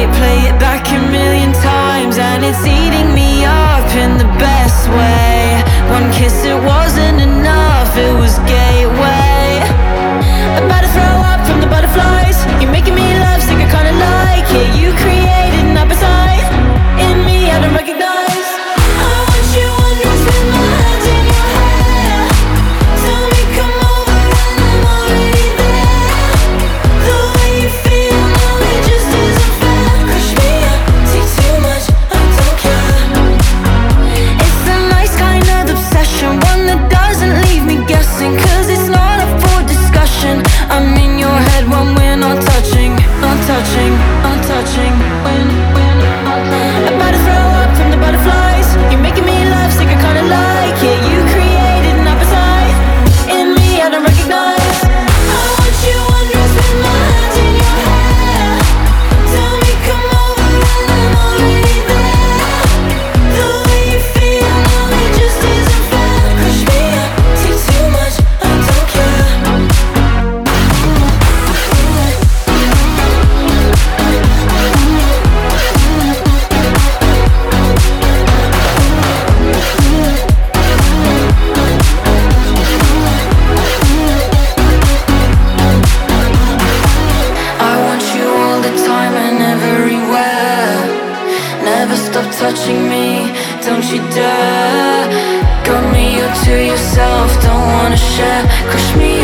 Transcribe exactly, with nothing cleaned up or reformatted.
play it back a million times, and it's eating me up in the best way. One kiss, it wasn't enough, it was gateway. About to throw up from the butterflies. You're making me love sick, I kinda like it. You created an appetite in me I don't recognize. I want you undressed with my hands in your hair. Tell me come over and I'm already there. The way you feel now, it just isn't fair. Crush me up, take too much, I don't care. It's the nice kind of obsession, one that doesn't leave me guessing, cause it's not up for discussion. I'm in your head when we're not touching, not touching, not touching. When, when, not touching. About to throw up from the butterflies. You're making me love sick, I kinda like it. You created an appetite in me I don't recognize. I want you undressed with my hands in your hair. Tell me come over and I'm already there. The way you feel now, it just isn't fair. Crush me up, take too much, I don't care. I want you all the time and everywhere. Never stop touching me, don't you dare. Got me up to yourself, don't wanna share. Crush me